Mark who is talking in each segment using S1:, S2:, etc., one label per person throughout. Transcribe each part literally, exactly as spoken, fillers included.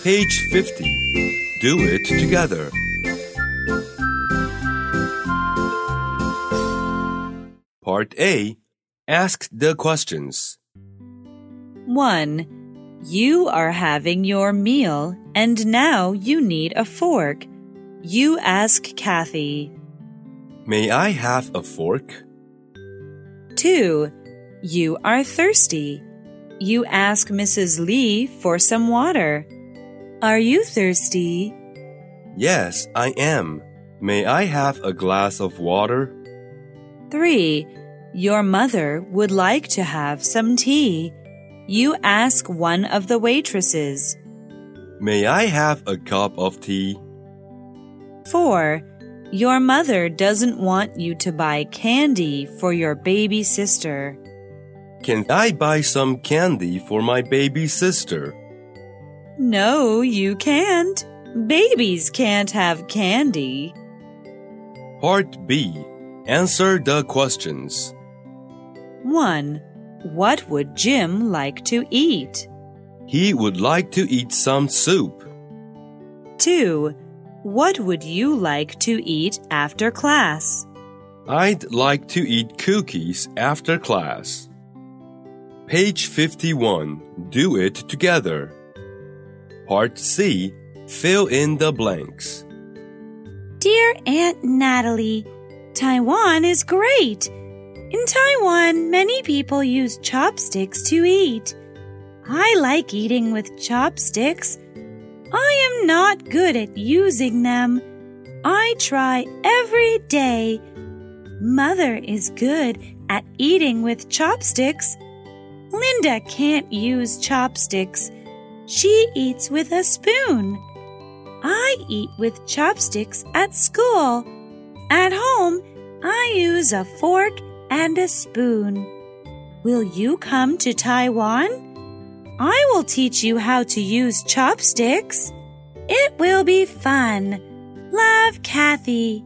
S1: Page fifty. Do it together. Part A. Ask the questions.
S2: one. You are having your meal and now you need a fork. You ask Kathy.
S1: May I have a fork?
S2: two. You are thirsty. You ask Missus Lee for some water. Are you thirsty?
S1: Yes, I am. May I have a glass of water?
S2: three. Your mother would like to have some tea. You ask one of the waitresses.
S1: May I have a cup of tea?
S2: four. Your mother doesn't want you to buy candy for your baby sister.
S1: Can I buy some candy for my baby sister?
S2: No, you can't. Babies can't have candy.
S1: Part B. Answer the questions.
S2: one. What would Jim like to eat?
S1: He would like to eat some soup.
S2: two. What would you like to eat after class?
S1: I'd like to eat cookies after class. Page fifty-one. Do it together. Part C. Fill in the blanks.
S3: Dear Aunt Natalie, Taiwan is great. In Taiwan, many people use chopsticks to eat. I like eating with chopsticks. I am not good at using them. I try every day. Mother is good at eating with chopsticks. Linda can't use chopsticks. She eats with a spoon. I eat with chopsticks at school. At home, I use a fork and a spoon. Will you come to Taiwan? I will teach you how to use chopsticks. It will be fun. Love, Kathy.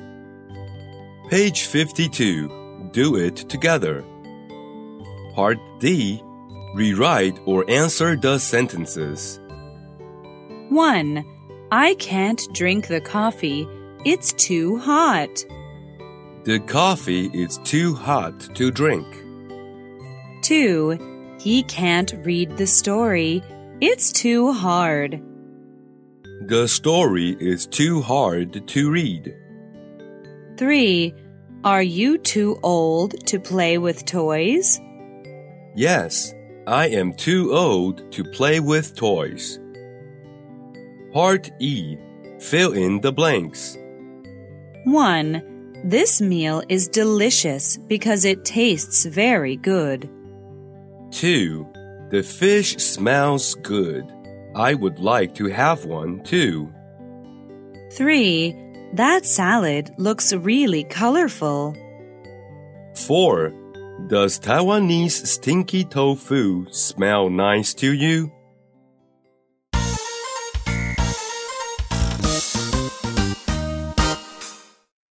S1: Page fifty-two. Do it together. Part D. Rewrite or answer the sentences.
S2: one. I can't drink the coffee. It's too hot.
S1: The coffee is too hot to drink.
S2: two. He can't read the story. It's too hard.
S1: The story is too hard to read.
S2: three. Are you too old to play with toys?
S1: Yes, I am too old to play with toys. Part E. Fill in the blanks.
S2: one. This meal is delicious because it tastes very good.
S1: two. The fish smells good. I would like to have one too.
S2: three. That salad looks really colorful.
S1: four. Does Taiwanese stinky tofu smell nice to you?